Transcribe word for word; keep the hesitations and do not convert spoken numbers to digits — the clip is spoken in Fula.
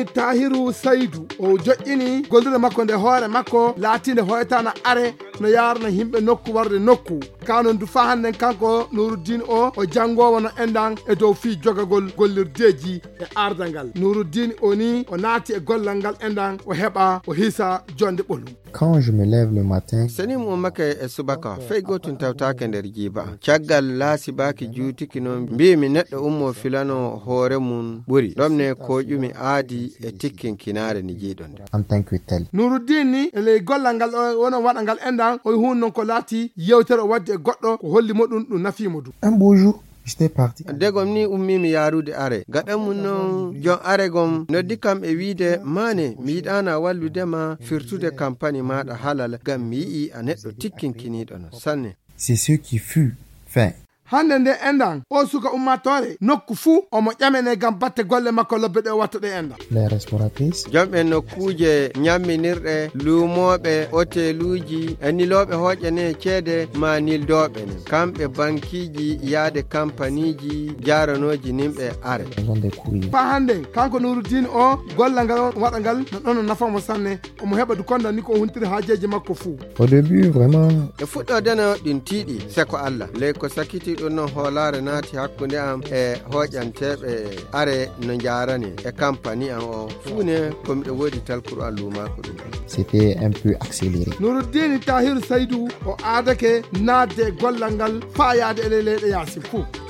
Nuruddin Tahiru Saidou o joƴƴini gollude makko nde hoore makko laatinde hoytana are no yarna himɓe nokku warde nokku kanon du fa handen kanko Nuruddin o o jangowo no endan e dow fi jogagol gollirdeji e ardal Nuruddin oni o naati e gollal ngal endan o heɓa o hisa jonde ɓolum. Quand je me lève le matin, sani mo maka e subaka fay gotun tawtake nder jiba caggal laasi baki jutiki non mbi mi neddo ummo filano hoore mun buri domne ko jumi aadi e tikkin kinare ni jidon en tant que tel. Nuruddin ni le gollal ngal wona wada ngal endan o hun non ko laati yewtere o wadde e goddo ko holli modun dum nafimo du. Un beau jour, j'étais parti. Degom ni ummi mi yarude are gadam mun non jon are gom no dikam e wiide mane mi yidana wallude ma firtude campagne maada halal gam mi yi a neddo tikkin kinido no sanne. C'est ce qui fut fait. Hande nde endan o suka ummatore nokku fu omo ƴamene gam batte golle makko lobbe de wattude endan. Les restauratrices, jambe nokkuje nyamminirde lumobe hoteluji anilobe hojene cede ma nildobe ne kambe bankiji yaade kampaniji jaranoji nimbe are elles ont des courriers. fa hande kanko Nuruddin o gollal ngal wada ngal no don nafamo sanne omo heba du konda ni ko huntiri haajeji makko fu. Au début, vraiment, e fuddo dana din tiidi seko Allah le ko sakiti don no holare naati hakkunde am e hoƴantebe are no jarani e compagnie an o fune ko mi wodi talkuru alluma ko dum. c'était un peu accéléré. Nuruddin Tahiru Saidou o aadake naatde gollal ngal fa yaade e leyɗe yaasi fu.